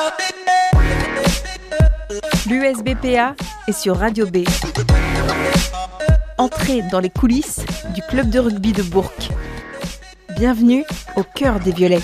L'USBPA est sur Radio B. Entrez dans les coulisses du club de rugby de Bourg. Bienvenue au cœur des Violets.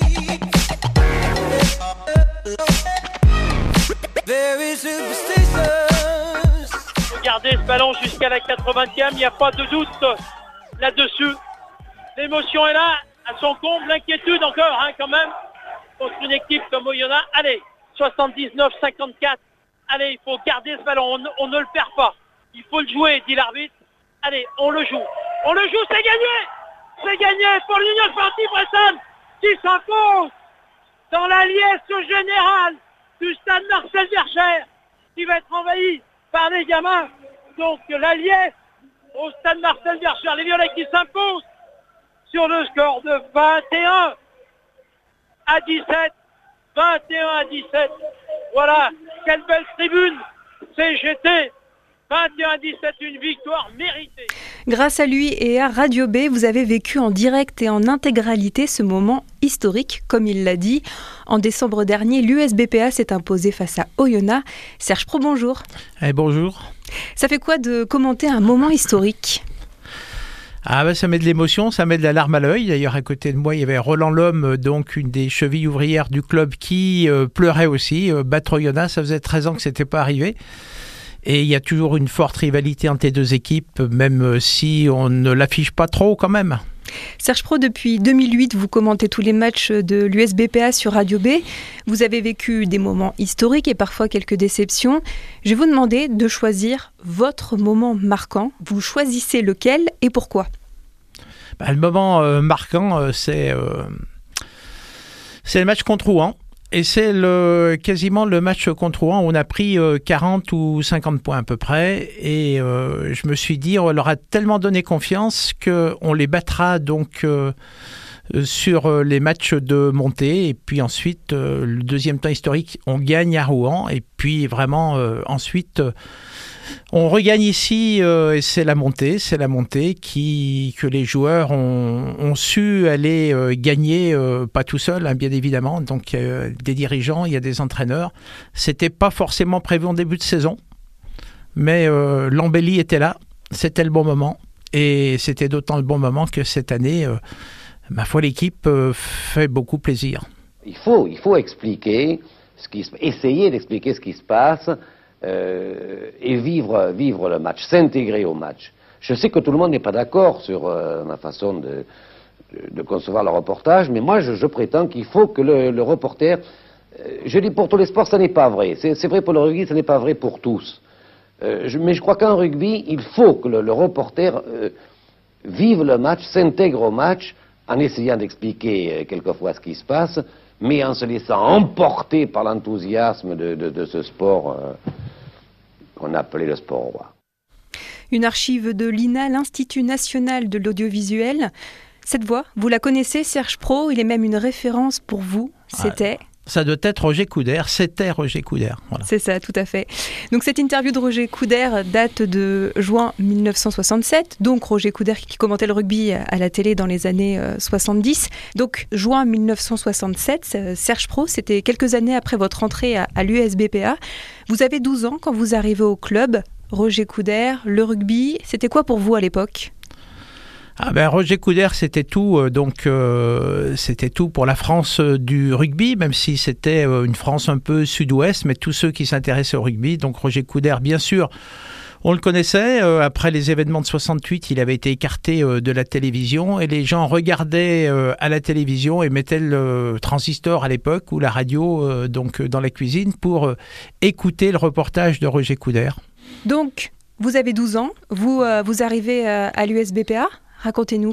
Regardez ce ballon jusqu'à la 80e, il n'y a pas de doute là-dessus. L'émotion est là, à son comble, l'inquiétude encore quand même, contre une équipe comme Oyonnax. Allez, 79-54, allez, il faut garder ce ballon, on ne le perd pas. Il faut le jouer, dit l'arbitre. Allez, on le joue, c'est gagné. C'est gagné pour l'Union Sportive Bressanne qui s'impose dans la liesse générale du stade Marcel Verchères qui va être envahi par les gamins. Donc la liesse au stade Marcel Verchères, les Violets qui s'imposent sur le score de 21 à 17. 21 à 17. Voilà, quelle belle tribune CGT. 21 à 17, une victoire méritée. Grâce à lui et à Radio B, vous avez vécu en direct et en intégralité ce moment historique, comme il l'a dit. En décembre dernier, l'USBPA s'est imposé face à Oyonnax. Serge Pro, bonjour. Bonjour. Ça fait quoi de commenter un moment historique ? Ça met de l'émotion, ça met de la larme à l'œil. D'ailleurs, à côté de moi, il y avait Roland Lhomme, donc une des chevilles ouvrières du club, qui pleurait aussi. Battre Oyonnax, ça faisait 13 ans que ce n'était pas arrivé. Et il y a toujours une forte rivalité entre les deux équipes, même si on ne l'affiche pas trop quand même. Serge Pro, depuis 2008, vous commentez tous les matchs de l'USBPA sur Radio B. Vous avez vécu des moments historiques et parfois quelques déceptions. Je vais vous demander de choisir votre moment marquant. Vous choisissez lequel et pourquoi ? Le moment marquant, c'est le match contre Rouen. Et c'est quasiment le match contre Rouen où on a pris 40 ou 50 points à peu près. Et je me suis dit, on leur a tellement donné confiance qu'on les battra donc sur les matchs de montée. Et puis ensuite, le deuxième temps historique, on gagne à Rouen. Et puis vraiment, ensuite, on regagne ici et c'est la montée que les joueurs ont su aller gagner, pas tout seul, bien évidemment. Donc des dirigeants, il y a des entraîneurs. C'était pas forcément prévu en début de saison, mais l'embellie était là. C'était le bon moment et c'était d'autant le bon moment que cette année, ma foi, l'équipe fait beaucoup plaisir. Il faut expliquer essayer d'expliquer ce qui se passe. Et vivre le match, s'intégrer au match. Je sais que tout le monde n'est pas d'accord sur ma façon de concevoir le reportage, mais moi je prétends qu'il faut que le reporter, je dis pour tous les sports, ça n'est pas vrai, c'est vrai pour le rugby, ça n'est pas vrai pour tous, mais je crois qu'en rugby, il faut que le reporter vive le match, s'intègre au match, en essayant d'expliquer quelquefois ce qui se passe, mais en se laissant emporter par l'enthousiasme de ce sport qu'on appelait le sport roi. Une archive de l'INA, l'Institut National de l'Audiovisuel. Cette voix, vous la connaissez, Serge Pro, il est même une référence pour vous. C'était... Ça doit être Roger Coudert, c'était Roger Coudert. Voilà. C'est ça, tout à fait. Donc cette interview de Roger Coudert date de juin 1967. Donc Roger Coudert qui commentait le rugby à la télé dans les années 70. Donc juin 1967, Serge Pro, c'était quelques années après votre entrée à l'USBPA. Vous avez 12 ans quand vous arrivez au club. Roger Coudert, le rugby, c'était quoi pour vous à l'époque ? Roger Coudert, c'était tout. C'était tout pour la France du rugby, même si c'était une France un peu sud-ouest, mais tous ceux qui s'intéressaient au rugby. Donc Roger Coudert, bien sûr, on le connaissait. Après les événements de 68, il avait été écarté de la télévision et les gens regardaient à la télévision et mettaient le transistor à l'époque ou la radio dans la cuisine pour écouter le reportage de Roger Coudert. Donc, vous avez 12 ans, vous arrivez à l'USBPA. Racontez-nous.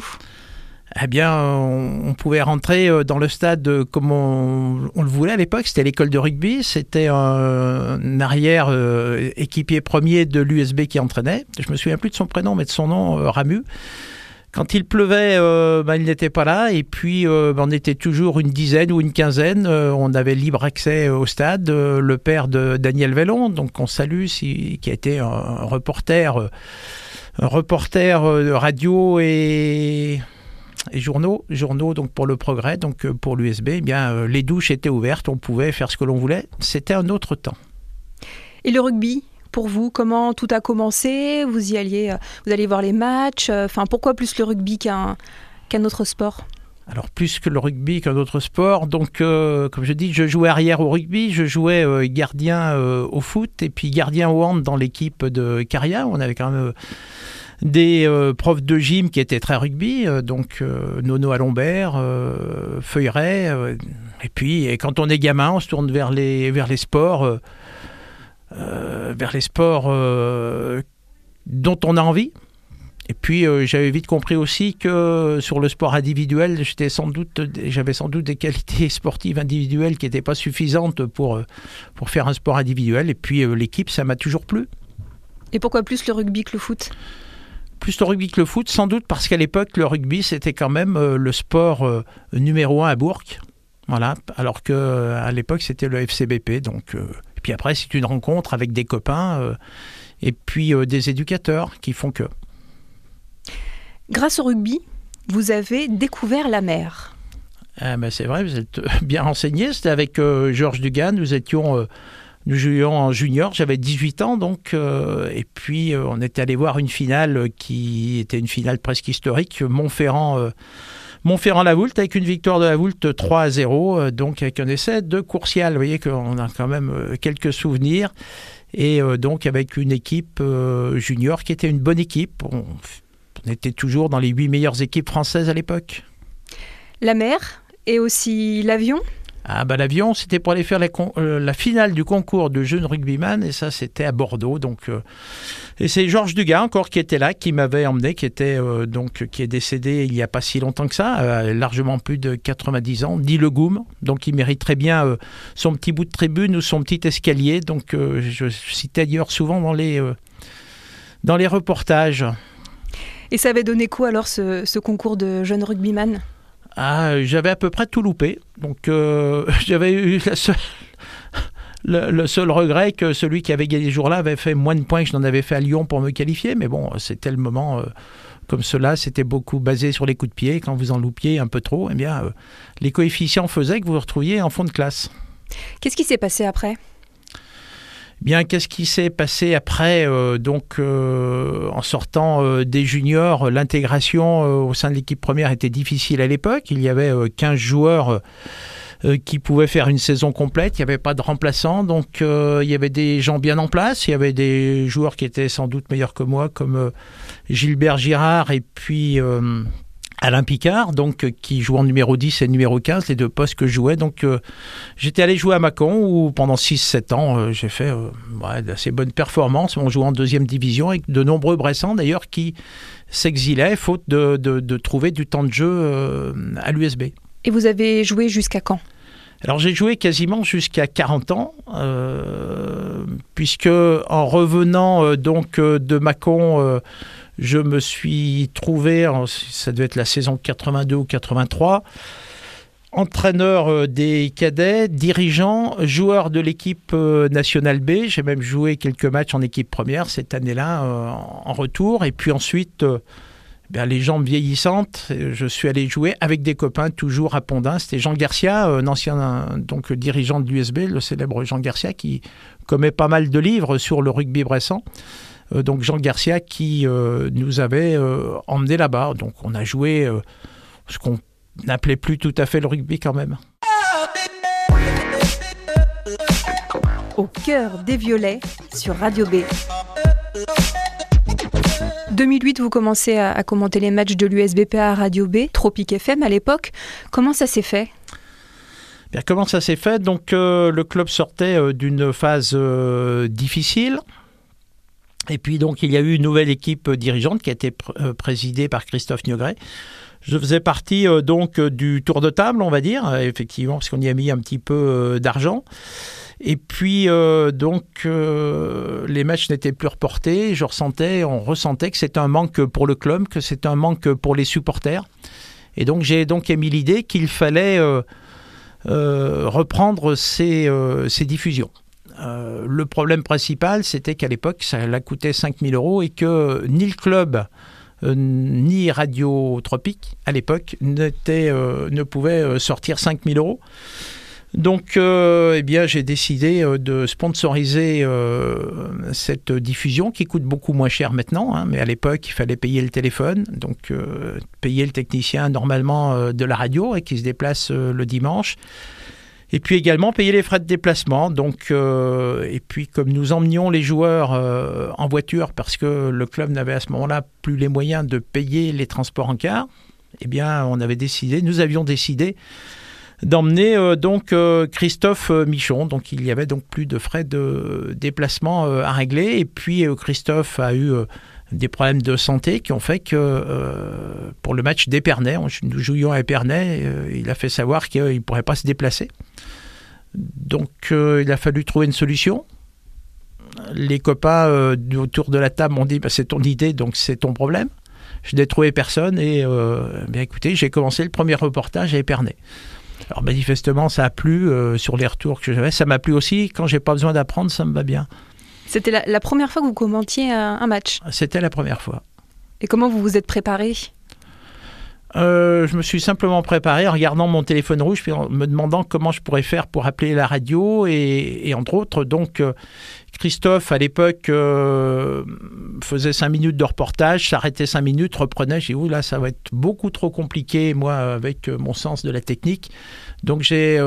On pouvait rentrer dans le stade comme on le voulait à l'époque. C'était l'école de rugby. C'était un arrière équipier premier de l'USB qui entraînait. Je me souviens plus de son prénom, mais de son nom, Ramu. Quand il pleuvait, il n'était pas là. Et puis, on était toujours une dizaine ou une quinzaine. On avait libre accès au stade. Le père de Daniel Vellon, donc on salue, qui a été un reporter de radio et journaux donc pour le Progrès, donc pour l'USB, eh bien les douches étaient ouvertes, on pouvait faire ce que l'on voulait. C'était un autre temps. Et le rugby, pour vous, comment tout a commencé ? Vous alliez voir les matchs. Pourquoi plus le rugby qu'un autre sport ? Alors plus que le rugby qu'un autre sport, donc comme je dis, je jouais arrière au rugby, je jouais gardien au foot et puis gardien au hand dans l'équipe de Caria. On avait quand même des profs de gym qui étaient très rugby, donc Nono Alombert, Feuilleret, et puis quand on est gamin, on se tourne vers les sports, dont on a envie. Et puis j'avais vite compris aussi que sur le sport individuel, j'avais sans doute des qualités sportives individuelles qui n'étaient pas suffisantes pour faire un sport individuel. Et puis l'équipe, ça m'a toujours plu. Et pourquoi plus le rugby que le foot ? Plus le rugby que le foot, sans doute parce qu'à l'époque, le rugby, c'était quand même le sport numéro 1 à Bourg. Voilà, alors qu'à l'époque, c'était le FCBP. Donc, et puis après, c'est une rencontre avec des copains et puis des éducateurs qui font que... Grâce au rugby, vous avez découvert la mer. C'est vrai, vous êtes bien renseigné. C'était avec Georges Dugan. Nous jouions en junior. J'avais 18 ans, donc. Et puis, on était allé voir une finale qui était une finale presque historique. Montferrand-la-Voulte, avec une victoire de la Voulte 3-0. Donc, avec un essai de Courcial. Vous voyez qu'on a quand même quelques souvenirs. Et donc, avec une équipe junior qui était une bonne équipe. On était toujours dans les 8 meilleures équipes françaises à l'époque. La mer et aussi l'avion ? L'avion, c'était pour aller faire la finale du concours de jeunes rugbyman, et ça, c'était à Bordeaux. Donc, et c'est Georges Dugas encore qui était là, qui m'avait emmené, qui est décédé il n'y a pas si longtemps que ça, largement plus de 90 ans, dit Le Goum. Donc, il mérite très bien son petit bout de tribune ou son petit escalier. Donc, je citais d'ailleurs souvent dans les reportages. Et ça avait donné quoi alors ce concours de jeunes rugbyman ? J'avais à peu près tout loupé. Donc j'avais eu le seul regret que celui qui avait gagné ce jour-là avait fait moins de points que je n'en avais fait à Lyon pour me qualifier. Mais bon, c'était le moment comme cela. C'était beaucoup basé sur les coups de pied. Quand vous en loupiez un peu trop, eh bien, les coefficients faisaient que vous vous retrouviez en fond de classe. Qu'est-ce qui s'est passé après ? Bien, qu'est-ce qui s'est passé après en sortant des juniors, l'intégration au sein de l'équipe première était difficile à l'époque. Il y avait 15 joueurs qui pouvaient faire une saison complète. Il n'y avait pas de remplaçants, donc il y avait des gens bien en place. Il y avait des joueurs qui étaient sans doute meilleurs que moi, comme Gilbert Girard et puis... Alain Picard, donc, qui joue en numéro 10 et numéro 15, les deux postes que je jouais. Donc, j'étais allé jouer à Mâcon où pendant 6-7 ans, j'ai fait d'assez bonnes performances. On jouait en deuxième division avec de nombreux Bressans, d'ailleurs, qui s'exilaient faute de trouver du temps de jeu à l'USB. Et vous avez joué jusqu'à quand ? Alors, j'ai joué quasiment jusqu'à 40 ans, puisque en revenant de Mâcon... je me suis trouvé, ça devait être la saison 82 ou 83, entraîneur des cadets, dirigeant, joueur de l'équipe nationale B. J'ai même joué quelques matchs en équipe première cette année-là en retour. Et puis ensuite, les jambes vieillissantes, je suis allé jouer avec des copains toujours à Pondin. C'était Jean Garcia, un ancien dirigeant de l'USB, le célèbre Jean Garcia, qui commet pas mal de livres sur le rugby bressan. Donc Jean Garcia qui nous avait emmenés là-bas. Donc on a joué ce qu'on n'appelait plus tout à fait le rugby quand même. Au cœur des violets sur Radio B. 2008, vous commencez à commenter les matchs de l'USBPA à Radio B, Tropic FM à l'époque. Comment ça s'est fait ? Comment ça s'est fait ? Donc le club sortait d'une phase difficile. Et puis donc il y a eu une nouvelle équipe dirigeante qui a été présidée par Christophe Niogret. Je faisais partie du tour de table, on va dire, effectivement, parce qu'on y a mis un petit peu d'argent. Et puis les matchs n'étaient plus reportés. On ressentait que c'était un manque pour le club, que c'était un manque pour les supporters. Et donc j'ai émis l'idée qu'il fallait reprendre ces diffusions. Le problème principal, c'était qu'à l'époque, ça coûtait 5 000 € et que ni le club ni Radio Tropique à l'époque ne pouvait sortir 5 000 €. Donc, j'ai décidé de sponsoriser cette diffusion qui coûte beaucoup moins cher maintenant, mais à l'époque, il fallait payer le téléphone, donc payer le technicien normalement de la radio et qui se déplace le dimanche. Et puis également payer les frais de déplacement. Donc, et puis comme nous emmenions les joueurs en voiture parce que le club n'avait à ce moment-là plus les moyens de payer les transports en car, nous avions décidé d'emmener Christophe Michon. Donc il y avait donc plus de frais de déplacement à régler. Et puis Christophe a eu des problèmes de santé qui ont fait que pour le match d'Épernay, nous jouions à Épernay, il a fait savoir qu'il ne pourrait pas se déplacer. Donc il a fallu trouver une solution. Les copains autour de la table m'ont dit c'est ton idée, donc c'est ton problème. Je n'ai trouvé personne et écoutez, j'ai commencé le premier reportage à Épernay. Alors manifestement, ça a plu sur les retours que j'avais. Ça m'a plu aussi. Quand j'ai pas besoin d'apprendre, ça me va bien. C'était la première fois que vous commentiez un match? C'était la première fois. Et comment vous vous êtes préparé? Je me suis simplement préparé en regardant mon téléphone rouge puis en me demandant comment je pourrais faire pour appeler la radio et entre autres, donc Christophe à l'époque faisait 5 minutes de reportage, s'arrêtait 5 minutes, reprenait, j'ai dit là ça va être beaucoup trop compliqué moi avec mon sens de la technique, donc j'ai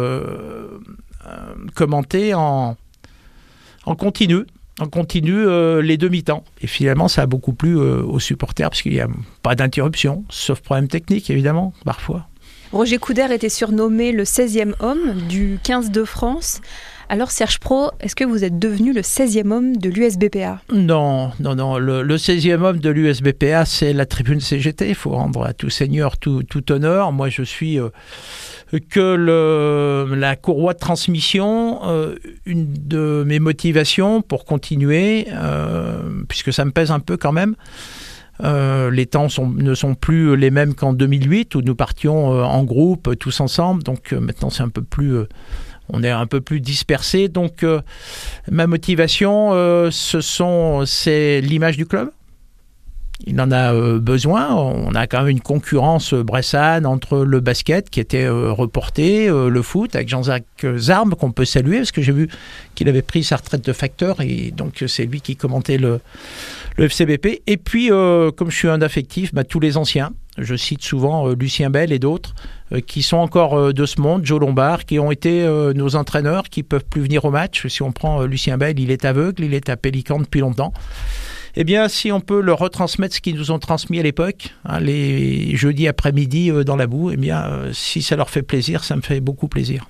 commenté en continu les 2 mi-temps. Et finalement, ça a beaucoup plu aux supporters parce qu'il n'y a pas d'interruption, sauf problème technique, évidemment, parfois. Roger Couder était surnommé le 16e homme du 15 de France. Alors Serge Pro, est-ce que vous êtes devenu le 16e homme de l'USBPA ? Non. Le 16e homme de l'USBPA, c'est la tribune CGT. Il faut rendre à tout seigneur tout honneur. Moi, je suis que la courroie de transmission, une de mes motivations pour continuer, puisque ça me pèse un peu quand même. Les temps ne sont plus les mêmes qu'en 2008 où nous partions en groupe tous ensemble. Donc maintenant, c'est un peu plus... on est un peu plus dispersés. Donc, ma motivation, c'est l'image du club. Il en a besoin. On a quand même une concurrence bressane entre le basket qui était reporté, le foot avec Jean-Jacques Zarbe qu'on peut saluer parce que j'ai vu qu'il avait pris sa retraite de facteur et donc c'est lui qui commentait le FCBP. Et puis, comme je suis un affectif, tous les anciens. Je cite souvent Lucien Bell et d'autres qui sont encore de ce monde, Joe Lombard, qui ont été nos entraîneurs, qui ne peuvent plus venir au match. Si on prend Lucien Bell, il est aveugle, il est à Pélican depuis longtemps. Eh bien, si on peut leur retransmettre ce qu'ils nous ont transmis à l'époque, les jeudis après-midi dans la boue, eh bien, si ça leur fait plaisir, ça me fait beaucoup plaisir.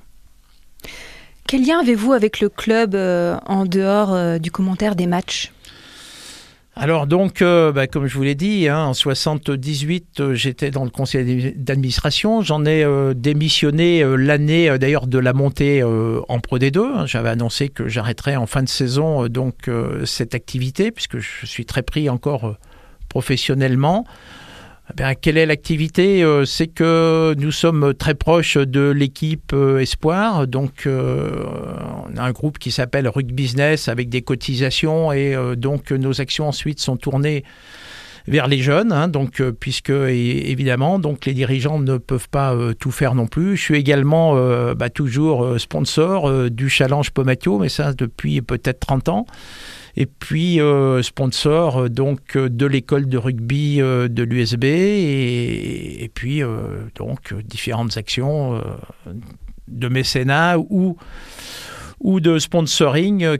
Quel lien avez-vous avec le club en dehors du commentaire des matchs ? Alors donc, comme je vous l'ai dit, en 78, j'étais dans le conseil d'administration. J'en ai démissionné l'année d'ailleurs de la montée en Pro D2. J'avais annoncé que j'arrêterais en fin de saison cette activité puisque je suis très pris encore professionnellement. Quelle est l'activité ? C'est que nous sommes très proches de l'équipe Espoir. Donc, on a un groupe qui s'appelle Rugby Business avec des cotisations et donc nos actions ensuite sont tournées vers les jeunes. Puisque évidemment, donc les dirigeants ne peuvent pas tout faire non plus. Je suis également toujours sponsor du Challenge Pomatio, mais ça depuis peut-être 30 ans. Et puis sponsor donc de l'école de rugby de l'USB et puis différentes actions de mécénat ou de sponsoring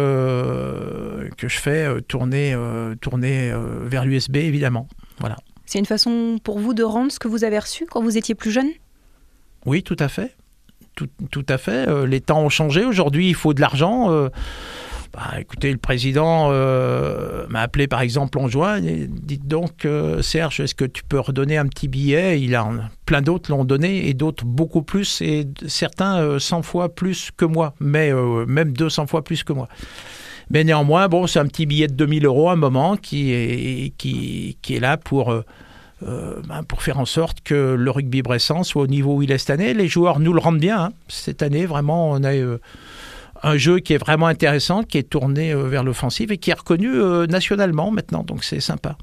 que je fais tourner vers l'USB évidemment. Voilà. C'est une façon pour vous de rendre ce que vous avez reçu quand vous étiez plus jeune ? Oui, tout à fait. Tout à fait. Les temps ont changé. Aujourd'hui, il faut de l'argent. Écoutez, le président m'a appelé par exemple en juin. Dites donc, Serge, est-ce que tu peux redonner un petit billet ? Plein d'autres l'ont donné et d'autres beaucoup plus et certains 100 fois plus que moi, mais même 200 fois plus que moi. Mais néanmoins, c'est un petit billet de 2 000 € à un moment qui est là pour faire en sorte que le rugby bressan soit au niveau où il est cette année. Les joueurs nous le rendent bien. Cette année, vraiment, on a un jeu qui est vraiment intéressant, qui est tourné vers l'offensive et qui est reconnu nationalement maintenant, donc c'est sympa.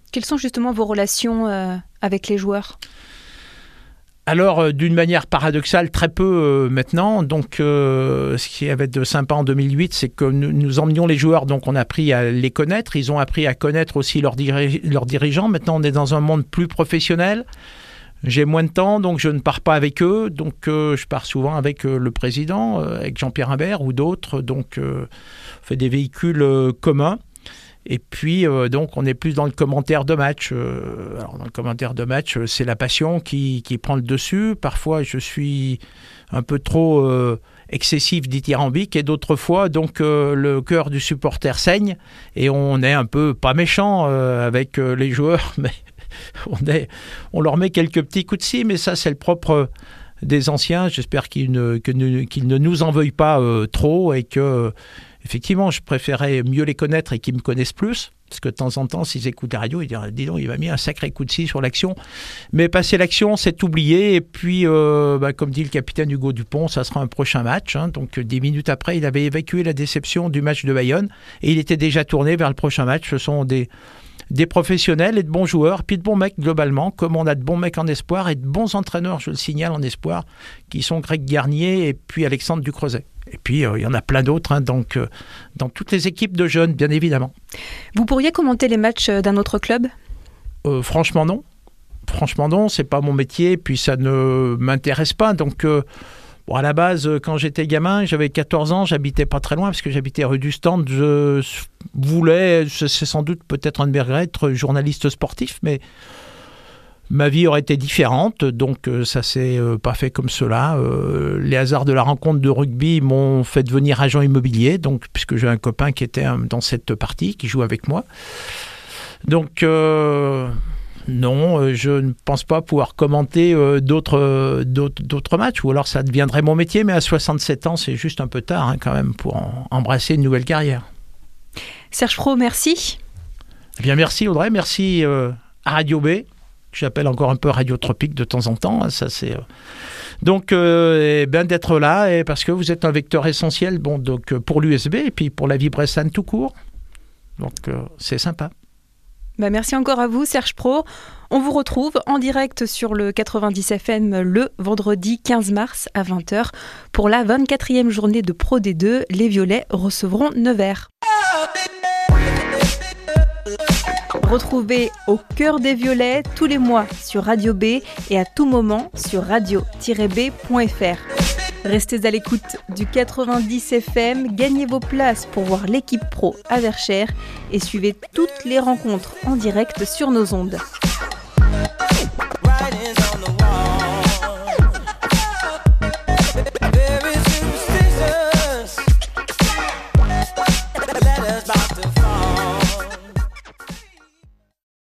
Quelles sont justement vos relations avec les joueurs ? Alors, d'une manière paradoxale, très peu maintenant. Donc, ce qui avait de sympa en 2008, c'est que nous emmenions les joueurs, donc on a appris à les connaître. Ils ont appris à connaître aussi leurs dirigeants. Maintenant, on est dans un monde plus professionnel. J'ai moins de temps, donc je ne pars pas avec eux. Donc, je pars souvent avec le président, avec Jean-Pierre Imbert ou d'autres. Donc, on fait des véhicules communs. Et puis, donc, on est plus dans le commentaire de match. Alors, dans le commentaire de match, c'est la passion qui prend le dessus. Parfois, je suis un peu trop excessif, dithyrambique. Et d'autres fois, donc, le cœur du supporter saigne. Et on est un peu, pas méchant avec les joueurs, mais on leur met quelques petits coups de scie. Mais ça, c'est le propre des anciens. J'espère qu'ils ne nous en veuillent pas trop et que... Effectivement, je préférais mieux les connaître et qu'ils me connaissent plus, parce que de temps en temps, s'ils écoutent la radio, ils disent « Dis donc, il m'a mis un sacré coup de scie sur l'action ». Mais passer l'action, c'est oublié. Et puis, comme dit le capitaine Hugo Dupont, ça sera un prochain match. Donc, 10 minutes après, il avait évacué la déception du match de Bayonne et il était déjà tourné vers le prochain match. Ce sont des professionnels et de bons joueurs, puis de bons mecs globalement, comme on a de bons mecs en espoir et de bons entraîneurs, je le signale, en espoir, qui sont Greg Garnier et puis Alexandre Ducreuset. Et puis, il y en a plein d'autres, donc dans toutes les équipes de jeunes, bien évidemment. Vous pourriez commenter les matchs d'un autre club ? Franchement, non. Franchement, non, c'est pas mon métier, puis ça ne m'intéresse pas. Donc, à la base, quand j'étais gamin, j'avais 14 ans, j'habitais pas très loin, parce que j'habitais rue du Stand. Je voulais, c'est sans doute peut-être un de mes regrets, être journaliste sportif, mais... Ma vie aurait été différente, donc ça s'est pas fait comme cela. Les hasards de la rencontre de rugby m'ont fait devenir agent immobilier, donc puisque j'ai un copain qui était dans cette partie, qui joue avec moi. Donc non, je ne pense pas pouvoir commenter d'autres matchs, ou alors ça deviendrait mon métier, mais à 67 ans, c'est juste un peu tard quand même pour embrasser une nouvelle carrière. Serge Pro, merci. Eh bien, merci Audrey, merci à Radio B. J'appelle encore un peu Radio Tropique de temps en temps. Ça, c'est... Donc, d'être là, et parce que vous êtes un vecteur essentiel donc, pour l'USB et puis pour la vie bressane tout court. Donc, c'est sympa. Merci encore à vous, Serge Pro. On vous retrouve en direct sur le 90 FM le vendredi 15 mars à 20h. Pour la 24e journée de Pro D2, les Violets recevront Nevers. Retrouvez Au cœur des Violets tous les mois sur Radio B et à tout moment sur radio-b.fr. Restez à l'écoute du 90 FM, gagnez vos places pour voir l'équipe pro à Verchères et suivez toutes les rencontres en direct sur nos ondes. About to fall.